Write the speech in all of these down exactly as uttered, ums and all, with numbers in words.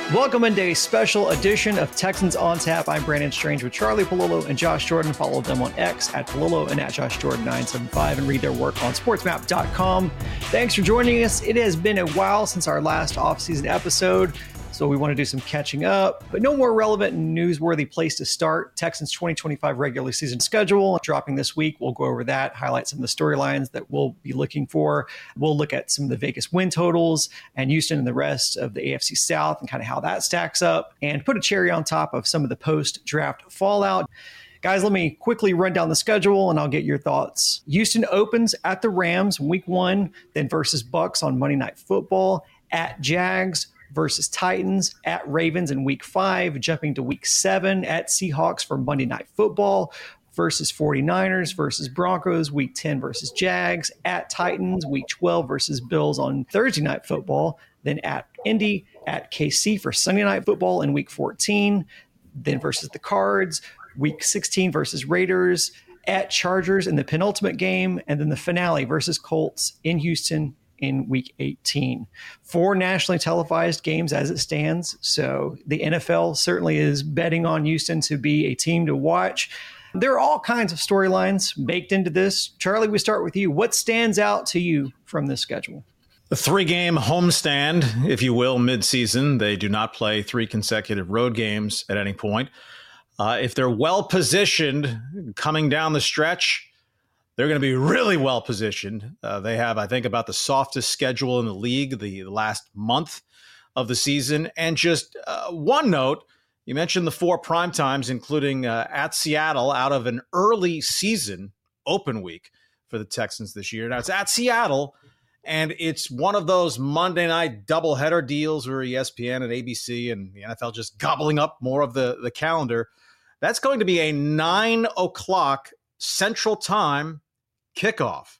Welcome into a special edition of Texans on Tap. I'm Brandon Strange with Charlie Polillo and Josh Jordan. Follow them on X at Polillo and at Josh Jordan nine seven five and read their work on sports map dot com. Thanks for joining us. It has been a while since our last offseason episode, so we want to do some catching up, but no more relevant and newsworthy place to start. Texans twenty twenty-five regular season schedule dropping this week. We'll go over that, highlight some of the storylines that we'll be looking for. We'll look at some of the Vegas win totals and Houston and the rest of the A F C South and kind of how that stacks up, and put a cherry on top of some of the post-draft fallout. Guys, let me quickly run down the schedule and I'll get your thoughts. Houston opens at the Rams week one, then versus Bucks on Monday Night Football, at Jags versus Titans, at Ravens in week five, jumping to week seven, at Seahawks for Monday Night Football, versus 49ers versus Broncos, week ten versus Jags, at Titans, week twelve versus Bills on Thursday Night Football, then at Indy, at K C for Sunday Night Football in week fourteen, then versus the Cards, week sixteen versus Raiders, at Chargers in the penultimate game, and then the finale versus Colts in Houston in week eighteen. Four nationally televised games as it stands. So the N F L certainly is betting on Houston to be a team to watch. There are all kinds of storylines baked into this. Charlie, we start with you. What stands out to you from this schedule? A three-game homestand, if you will, mid-season. They do not play three consecutive road games at any point. Uh, if they're well-positioned coming down the stretch, they're going to be really well-positioned. Uh, they have, I think, about the softest schedule in the league the last month of the season. And just uh, one note, you mentioned the four prime times, including uh, at Seattle out of an early season open week for the Texans this year. Now, it's at Seattle, and it's one of those Monday night doubleheader deals where E S P N and A B C and the N F L just gobbling up more of the, the calendar. That's going to be a nine o'clock Central Time kickoff.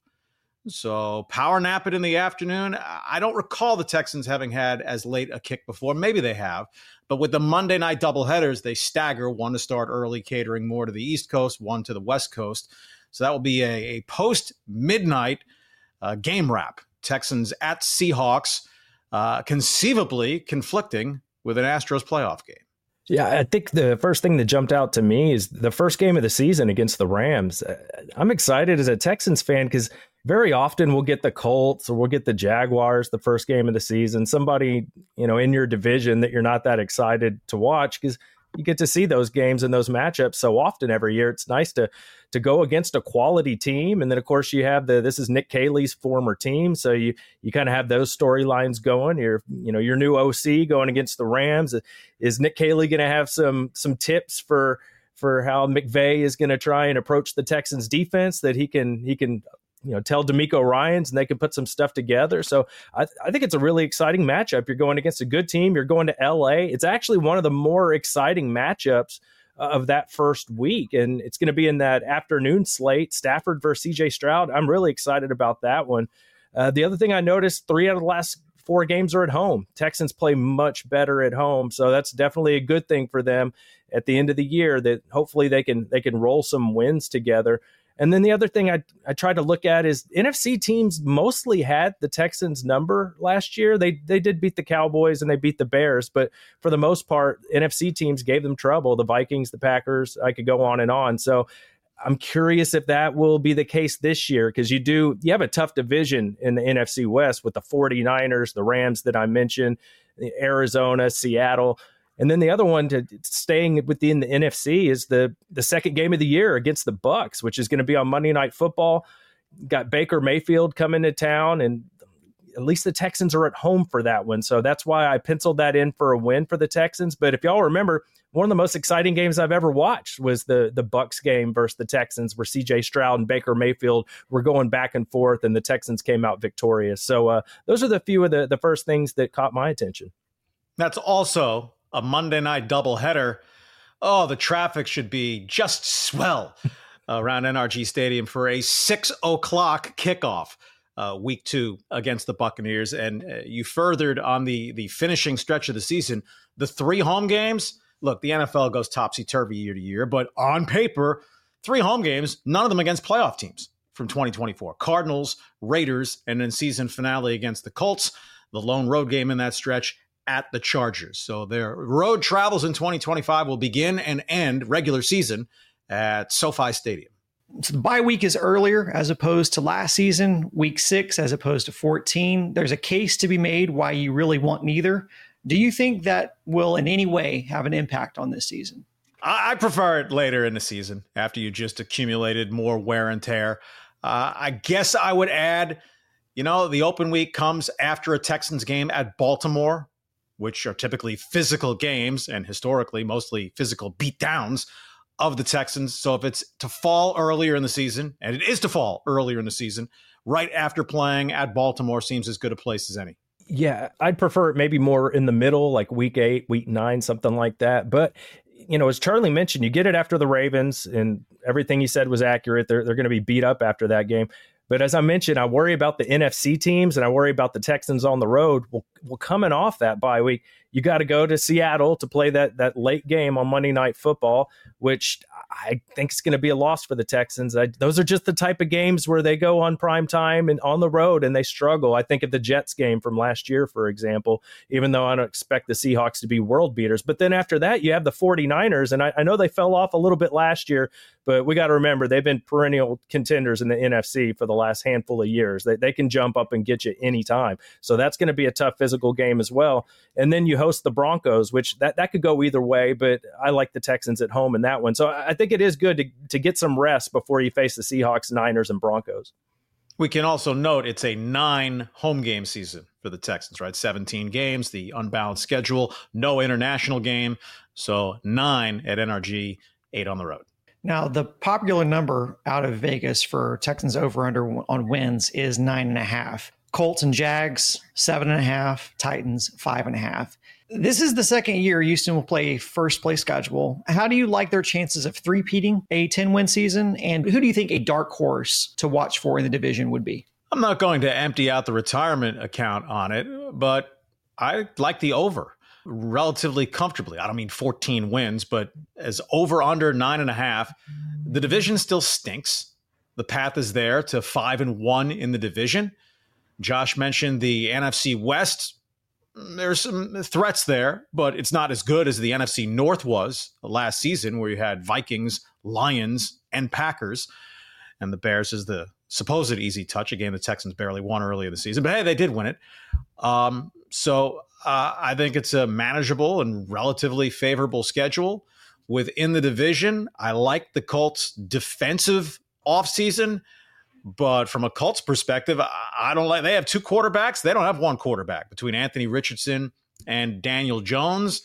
So power nap it in the afternoon. I don't recall the Texans having had as late a kick before. Maybe they have. But with the Monday night doubleheaders, they stagger, one to start early, catering more to the East Coast, one to the West Coast. So that will be a, a post-midnight uh, game wrap. Texans at Seahawks, uh, conceivably conflicting with an Astros playoff game. Yeah, I think the first thing that jumped out to me is the first game of the season against the Rams. I'm excited as a Texans fan because very often we'll get the Colts or we'll get the Jaguars the first game of the season, somebody, you know, in your division that you're not that excited to watch because you get to see those games and those matchups so often every year. It's nice to to go against a quality team. And then, of course, you have the this is Nick Caley's former team. So you you kind of have those storylines going. You're, you know, your new O C going against the Rams. Is Nick Caley going to have some some tips for for how McVay is going to try and approach the Texans defense that he can he can you know, tell D'Amico Ryans and they can put some stuff together. So I, th- I think it's a really exciting matchup. You're going against a good team. You're going to L A. It's actually one of the more exciting matchups uh, of that first week. And it's going to be in that afternoon slate, Stafford versus C J Stroud. I'm really excited about that one. Uh, the other thing I noticed, three out of the last four games are at home. Texans play much better at home. So that's definitely a good thing for them at the end of the year that hopefully they can, they can roll some wins together. And then the other thing I I try to look at is N F C teams mostly had the Texans number last year. They they did beat the Cowboys and they beat the Bears, but for the most part, N F C teams gave them trouble. The Vikings, the Packers, I could go on and on. So I'm curious if that will be the case this year because you do you have a tough division in the N F C West with the 49ers, the Rams that I mentioned, Arizona, Seattle. And then the other one to staying within the N F C is the the second game of the year against the Bucks, which is going to be on Monday Night Football. Got Baker Mayfield coming to town, and at least the Texans are at home for that one. So that's why I penciled that in for a win for the Texans. But if y'all remember, one of the most exciting games I've ever watched was the the Bucks game versus the Texans, where C J Stroud and Baker Mayfield were going back and forth, and the Texans came out victorious. So uh, those are the few of the, the first things that caught my attention. That's also a Monday night doubleheader. Oh, the traffic should be just swell around N R G Stadium for a six o'clock kickoff, uh, week two against the Buccaneers. And uh, you furthered on the, the finishing stretch of the season, the three home games. Look, the N F L goes topsy-turvy year to year, but on paper, three home games, none of them against playoff teams from twenty twenty-four. Cardinals, Raiders, and then season finale against the Colts. The lone road game in that stretch at the Chargers. So their road travels in twenty twenty-five will begin and end regular season at SoFi Stadium. So the bye week is earlier as opposed to last season, week six as opposed to fourteen. There's a case to be made why you really want neither. Do you think that will in any way have an impact on this season? I prefer it later in the season after you just accumulated more wear and tear. Uh, I guess I would add, you know, the open week comes after a Texans game at Baltimore, which are typically physical games and historically mostly physical beatdowns of the Texans. So if it's to fall earlier in the season, and it is to fall earlier in the season, right after playing at Baltimore seems as good a place as any. Yeah, I'd prefer it maybe more in the middle, like week eight, week nine, something like that. But, you know, as Charlie mentioned, you get it after the Ravens, and everything he said was accurate. They're, they're going to be beat up after that game. But as I mentioned, I worry about the N F C teams, and I worry about the Texans on the road. Well, well coming off that bye week, you got to go to Seattle to play that that late game on Monday Night Football, which I think is going to be a loss for the Texans. I, those are just the type of games where they go on prime time and on the road and they struggle. I think of the Jets game from last year, for example, even though I don't expect the Seahawks to be world beaters. But then after that, you have the 49ers, and I, I know they fell off a little bit last year, but we got to remember they've been perennial contenders in the N F C for the last handful of years. They, they can jump up and get you anytime. So that's going to be a tough physical game as well. And then you host the Broncos, which that, that could go either way, but I like the Texans at home in that one. So I think it is good to, to get some rest before you face the Seahawks, Niners, and Broncos. We can also note it's a nine home game season for the Texans, right? seventeen games, the unbalanced schedule, no international game. So nine at N R G, eight on the road. Now, the popular number out of Vegas for Texans over-under on wins is nine and a half. Colts and Jags, seven and a half. Titans, five and a half. This is the second year Houston will play a first-place schedule. How do you like their chances of three-peating a ten-win season? And who do you think a dark horse to watch for in the division would be? I'm not going to empty out the retirement account on it, but I like the over relatively comfortably. I don't mean fourteen wins, but as over under nine and a half, the division still stinks. The path is there to five and one in the division. Josh mentioned the N F C West. There's some threats there, but it's not as good as the N F C North was last season, where you had Vikings, Lions, and Packers. And the Bears is the supposed easy touch, a game the Texans barely won early in the season. But hey, they did win it. Um, so uh, I think it's a manageable and relatively favorable schedule within the division. I like the Colts' defensive offseason. But from a Colts perspective, I don't like, they have two quarterbacks. They don't have one quarterback between Anthony Richardson and Daniel Jones.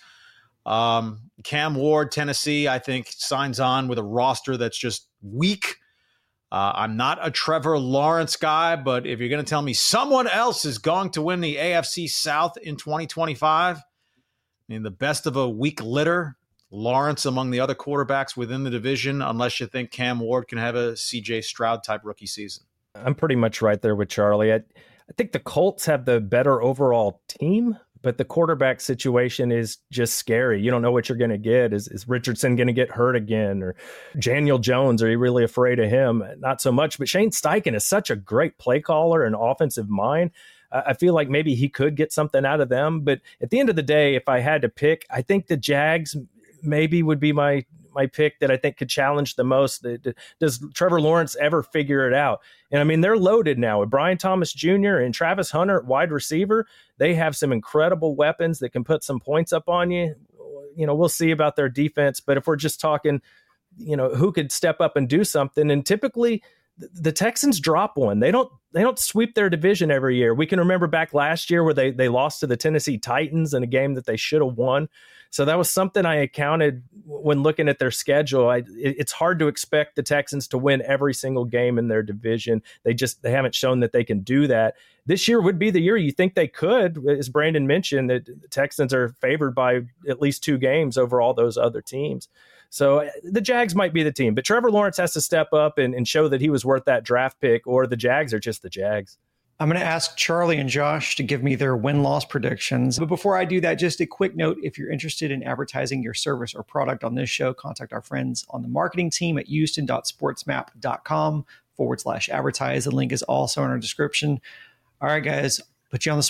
Um, Cam Ward, Tennessee, I think signs on with a roster that's just weak. Uh, I'm not a Trevor Lawrence guy, but if you're going to tell me someone else is going to win the A F C South in twenty twenty-five, I mean, the best of a weak litter, Lawrence among the other quarterbacks within the division, unless you think Cam Ward can have a C J Stroud type rookie season. I'm pretty much right there with Charlie. I, I think the Colts have the better overall team, but the quarterback situation is just scary. You don't know what you're going to get. Is, is Richardson going to get hurt again? Or Daniel Jones, are you really afraid of him? Not so much, but Shane Steichen is such a great play caller and offensive mind. I feel like maybe he could get something out of them. But at the end of the day, if I had to pick, I think the Jags maybe would be my my pick that I think could challenge the most. Does Trevor Lawrence ever figure it out? And I mean, they're loaded now with Brian Thomas Junior and Travis Hunter at wide receiver. They have some incredible weapons that can put some points up on you. You know, we'll see about their defense, but if we're just talking, you know, who could step up and do something, and typically the Texans drop one. They don't they don't sweep their division every year. We can remember back last year where they they lost to the Tennessee Titans in a game that they should have won. So that was something I accounted when looking at their schedule. I, it, it's hard to expect the Texans to win every single game in their division. They just they haven't shown that they can do that. This year would be the year you think they could. As Brandon mentioned, that the Texans are favored by at least two games over all those other teams. So the Jags might be the team, but Trevor Lawrence has to step up and, and show that he was worth that draft pick, or the Jags are just the Jags. I'm going to ask Charlie and Josh to give me their win-loss predictions. But before I do that, just a quick note. If you're interested in advertising your service or product on this show, contact our friends on the marketing team at houston.sportsmap.com forward slash advertise. The link is also in our description. All right, guys, put you on the spot.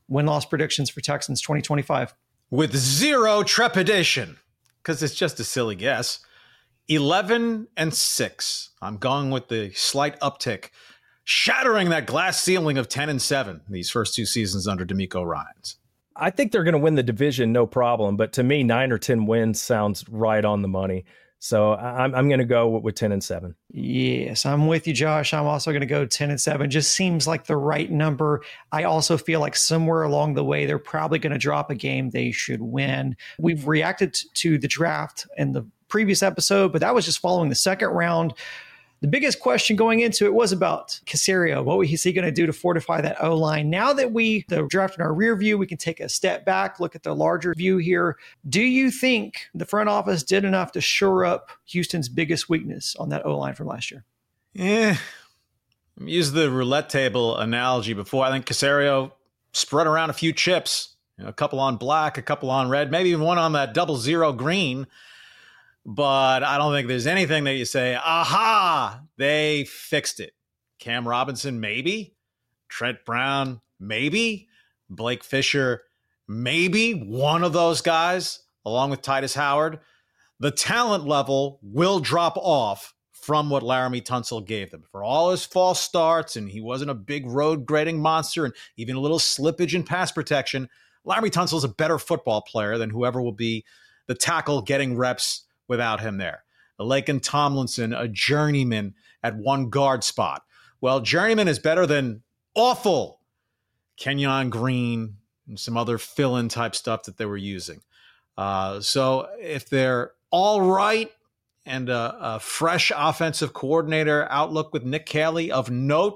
win-loss predictions for Texans twenty twenty-five. With zero trepidation, because it's just a silly guess. eleven and six. I'm going with the slight uptick, shattering that glass ceiling of ten and seven these first two seasons under DeMeco Ryans. I think they're going to win the division, no problem. But to me, nine or ten wins sounds right on the money. So I'm I'm going to go with, with ten and seven. Yes, I'm with you, Josh. I'm also going to go ten and seven. Just seems like the right number. I also feel like somewhere along the way, they're probably going to drop a game they should win. We've reacted to the draft in the previous episode, but that was just following the second round. The biggest question going into it was about Caserio. What is he going to do to fortify that O-line? Now that we the draft in our rear view, we can take a step back, look at the larger view here. Do you think the front office did enough to shore up Houston's biggest weakness on that O-line from last year? Yeah. I've used the roulette table analogy before. I think Caserio spread around a few chips, you know, a couple on black, a couple on red, maybe even one on that double zero green. But I don't think there's anything that you say, aha, they fixed it. Cam Robinson, maybe. Trent Brown, maybe. Blake Fisher, maybe. One of those guys, along with Titus Howard. The talent level will drop off from what Laremy Tunsil gave them. For all his false starts, and he wasn't a big road grading monster, and even a little slippage in pass protection, Laremy Tunsil is a better football player than whoever will be the tackle getting reps without him there. Laken Tomlinson, a journeyman at one guard spot. Well, journeyman is better than awful Kenyon Green and some other fill-in type stuff that they were using. Uh, so if they're all right and a, a fresh offensive coordinator outlook with Nick Caley of note,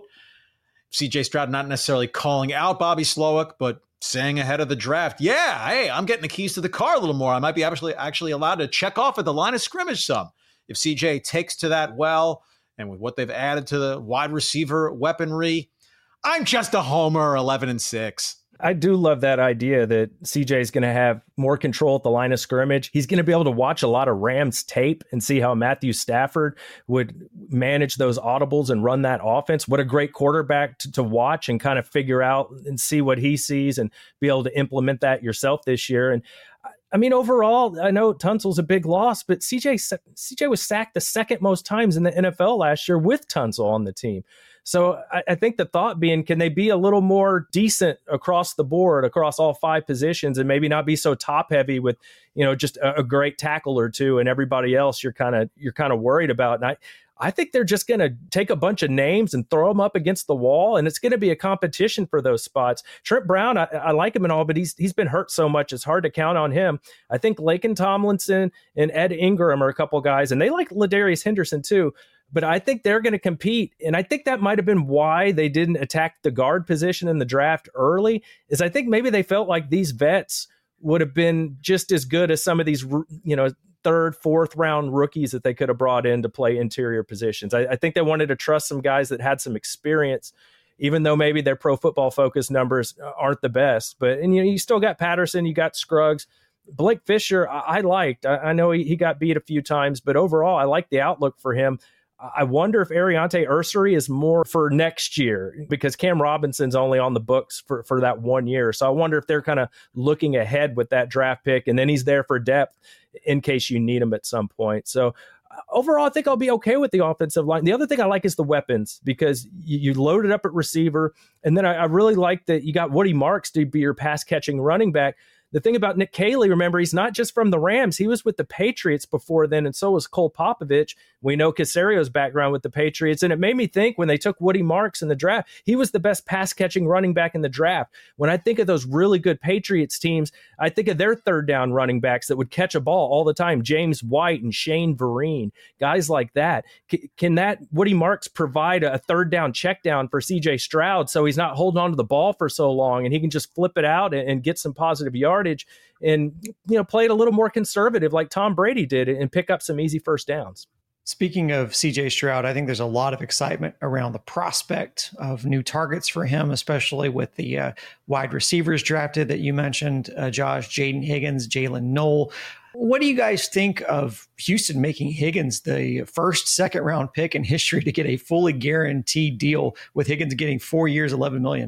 C J Stroud not necessarily calling out Bobby Slowick, but saying ahead of the draft, yeah, hey, I'm getting the keys to the car a little more. I might be actually actually allowed to check off at the line of scrimmage some. If C J takes to that well, and with what they've added to the wide receiver weaponry, I'm just a homer, eleven and six. I do love that idea that C J is going to have more control at the line of scrimmage. He's going to be able to watch a lot of Rams tape and see how Matthew Stafford would manage those audibles and run that offense. What a great quarterback to, to watch and kind of figure out and see what he sees and be able to implement that yourself this year. And I mean, overall, I know Tunsil's a big loss, but C J C J was sacked the second most times in the N F L last year with Tunsil on the team. So I, I think the thought being, can they be a little more decent across the board, across all five positions, and maybe not be so top heavy with, you know, just a, a great tackle or two, and everybody else you're kind of you're kind of worried about. And I, I think they're just going to take a bunch of names and throw them up against the wall, and it's going to be a competition for those spots. Trent Brown, I, I like him and all, but he's he's been hurt so much, it's hard to count on him. I think Laken Tomlinson and Ed Ingram are a couple guys, and they like Ladarius Henderson too. But I think they're going to compete. And I think that might have been why they didn't attack the guard position in the draft early, is I think maybe they felt like these vets would have been just as good as some of these, you know, third, fourth round rookies that they could have brought in to play interior positions. I, I think they wanted to trust some guys that had some experience, even though maybe their Pro Football Focus numbers aren't the best. But, and you know, you still got Patterson, you got Scruggs. Blake Fisher, I, I liked. I, I know he, he got beat a few times, but overall, I like the outlook for him. I wonder if Ariante Ursary is more for next year, because Cam Robinson's only on the books for, for that one year. So I wonder if they're kind of looking ahead with that draft pick, and then he's there for depth in case you need him at some point. So overall, I think I'll be okay with the offensive line. The other thing I like is the weapons, because you, you load it up at receiver. And then I, I really like that you got Woody Marks to be your pass catching running back. The thing about Nick Caley, remember, he's not just from the Rams. He was with the Patriots before then, and so was Cole Popovich. We know Caserio's background with the Patriots, and it made me think when they took Woody Marks in the draft, he was the best pass-catching running back in the draft. When I think of those really good Patriots teams, I think of their third-down running backs that would catch a ball all the time, James White and Shane Vereen, guys like that. C- can that Woody Marks provide a third-down check-down for C J Stroud so he's not holding on to the ball for so long, and he can just flip it out and, and get some positive yardage and, you know, play it a little more conservative like Tom Brady did and pick up some easy first downs? Speaking of C J Stroud, I think there's a lot of excitement around the prospect of new targets for him, especially with the uh, wide receivers drafted that you mentioned, uh, Josh, Jaden Higgins, Jalen Knoll. What do you guys think of Houston making Higgins the first second round pick in history to get a fully guaranteed deal, with Higgins getting four years, eleven million dollars?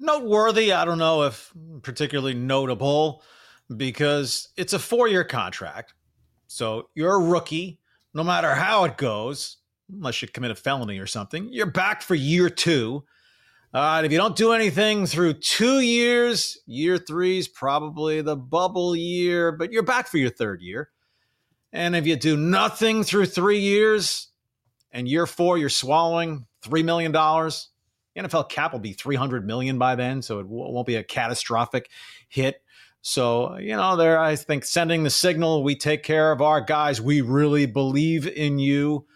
Noteworthy, I don't know if particularly notable, because it's a four-year contract. So you're a rookie, no matter how it goes, unless you commit a felony or something, you're back for year two. Uh, if you don't do anything through two years, year three is probably the bubble year, but you're back for your third year. And if you do nothing through three years and year four, you're swallowing three million dollars, the N F L cap will be three hundred million dollars by then, so it w- won't be a catastrophic hit. So, you know, they're, I think, sending the signal, we take care of our guys. We really believe in you.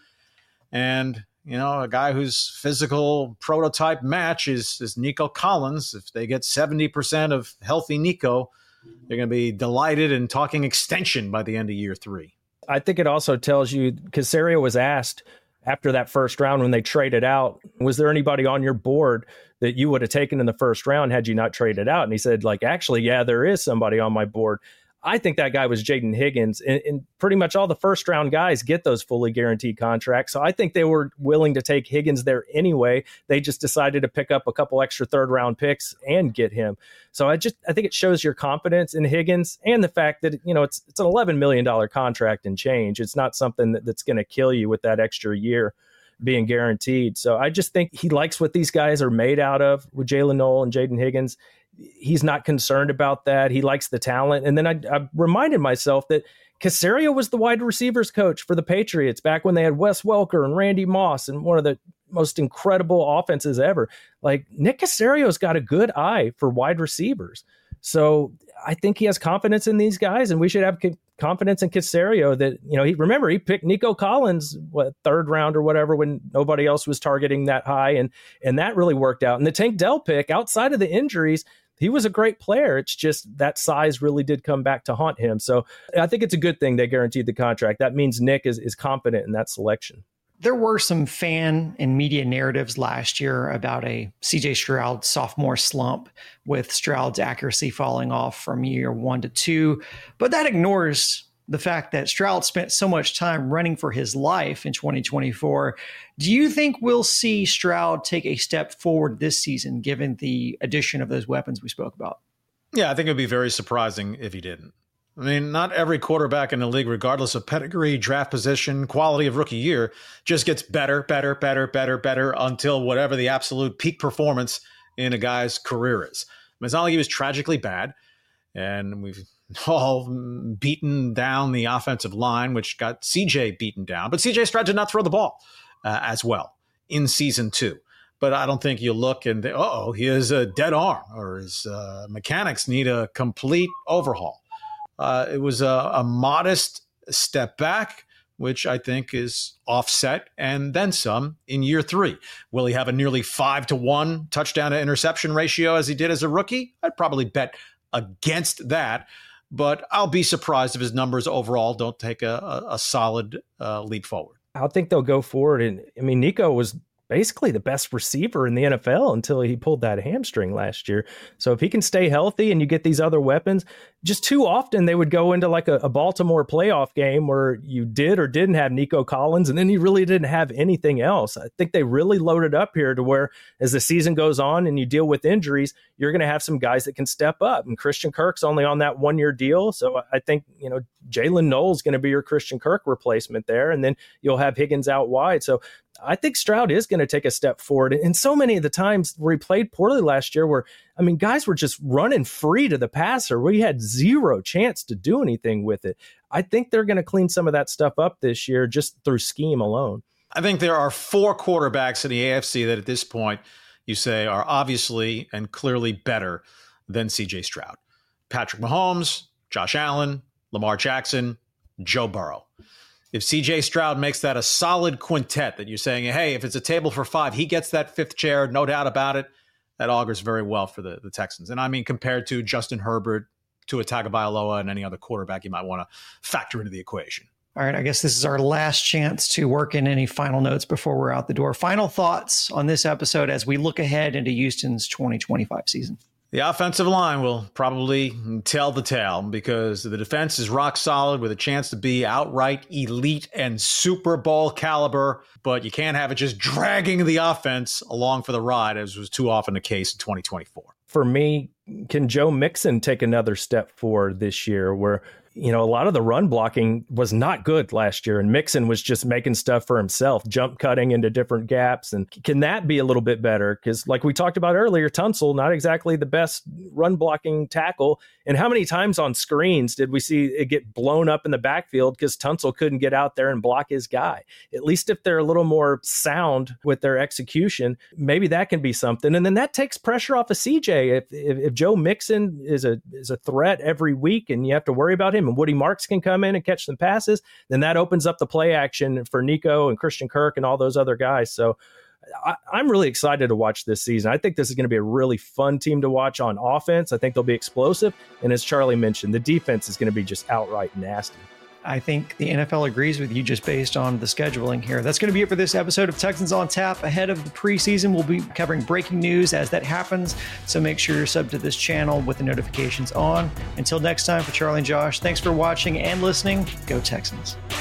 And, you know, a guy whose physical prototype match is, is Nico Collins. If they get seventy percent of healthy Nico, they're going to be delighted and talking extension by the end of year three. I think it also tells you, Caserio was asked after that first round when they traded out, was there anybody on your board that you would have taken in the first round had you not traded out? And he said, like, actually, yeah, there is somebody on my board. I think that guy was Jaden Higgins, and, and pretty much all the first round guys get those fully guaranteed contracts. So I think they were willing to take Higgins there anyway. They just decided to pick up a couple extra third round picks and get him. So I just, I think it shows your confidence in Higgins and the fact that, you know, it's, it's an eleven million dollars contract and change. It's not something that, that's going to kill you with that extra year being guaranteed. So I just think he likes what these guys are made out of with Jalen Noel and Jaden Higgins. He's not concerned about that. He likes the talent. And then I, I reminded myself that Caserio was the wide receivers coach for the Patriots back when they had Wes Welker and Randy Moss and one of the most incredible offenses ever. Like, Nick Caserio's got a good eye for wide receivers. So I think he has confidence in these guys, and we should have confidence in Caserio that, you know, he, remember, he picked Nico Collins, what, third round or whatever, when nobody else was targeting that high. And, and that really worked out. And the Tank Dell pick, outside of the injuries, he was a great player. It's just that size really did come back to haunt him. So I think it's a good thing they guaranteed the contract. That means Nick is, is confident in that selection. There were some fan and media narratives last year about a C J Stroud sophomore slump, with Stroud's accuracy falling off from year one to two. But that ignores the fact that Stroud spent so much time running for his life in twenty twenty-four. Do you think we'll see Stroud take a step forward this season, given the addition of those weapons we spoke about? Yeah, I think it would be very surprising if he didn't. I mean, not every quarterback in the league, regardless of pedigree, draft position, quality of rookie year, just gets better, better, better, better, better until whatever the absolute peak performance in a guy's career is. I mean, it's not like he was tragically bad, and we've all beaten down the offensive line, which got C J beaten down. But C J Stroud did not throw the ball uh, as well in season two. But I don't think you look and, uh-oh, he has a dead arm, or his uh, mechanics need a complete overhaul. Uh, it was a, a modest step back, which I think is offset and then some in year three. Will he have a nearly five to one touchdown to interception ratio as he did as a rookie? I'd probably bet against that, but I'll be surprised if his numbers overall don't take a, a, a solid uh, leap forward. I think they'll go forward. And I mean, Nico was basically the best receiver in the N F L until he pulled that hamstring last year. So if he can stay healthy and you get these other weapons, just too often they would go into like a, a Baltimore playoff game where you did or didn't have Nico Collins, and then you really didn't have anything else. I think they really loaded up here to where as the season goes on and you deal with injuries, you're going to have some guys that can step up. And Christian Kirk's only on that one-year deal. So I think, you know, Jalen Noel's going to be your Christian Kirk replacement there. And then you'll have Higgins out wide. So I think Stroud is going to take a step forward. And so many of the times where he played poorly last year, where, I mean, guys were just running free to the passer. We had zero chance to do anything with it. I think they're going to clean some of that stuff up this year just through scheme alone. I think there are four quarterbacks in the A F C that at this point you say are obviously and clearly better than C J Stroud. Patrick Mahomes, Josh Allen, Lamar Jackson, Joe Burrow. If C J Stroud makes that a solid quintet that you're saying, hey, if it's a table for five, he gets that fifth chair, no doubt about it, that augurs very well for the, the Texans. And I mean, compared to Justin Herbert, Tua Tagovailoa, and any other quarterback you might want to factor into the equation. All right, I guess this is our last chance to work in any final notes before we're out the door. Final thoughts on this episode as we look ahead into Houston's twenty twenty-five season. The offensive line will probably tell the tale because the defense is rock solid with a chance to be outright elite and Super Bowl caliber, but you can't have it just dragging the offense along for the ride, as was too often the case in twenty twenty-four. for me, can Joe Mixon take another step forward this year where, you know, a lot of the run blocking was not good last year, and Mixon was just making stuff for himself, jump cutting into different gaps. And can that be a little bit better? Because like we talked about earlier, Tunsil, not exactly the best run blocking tackle. And how many times on screens did we see it get blown up in the backfield because Tunsil couldn't get out there and block his guy? At least if they're a little more sound with their execution, maybe that can be something. And then that takes pressure off of C J. If, if, if Joe Mixon is a is a threat every week and you have to worry about him, and Woody Marks can come in and catch some passes, then that opens up the play action for Nico and Christian Kirk and all those other guys. So I, I'm really excited to watch this season. I think this is going to be a really fun team to watch on offense. I think they'll be explosive. And as Charlie mentioned, the defense is going to be just outright nasty. I think the N F L agrees with you just based on the scheduling here. That's going to be it for this episode of Texans on Tap. Ahead of the preseason, we'll be covering breaking news as that happens. So make sure you're subbed to this channel with the notifications on. Until next time, for Charlie and Josh, thanks for watching and listening. Go Texans.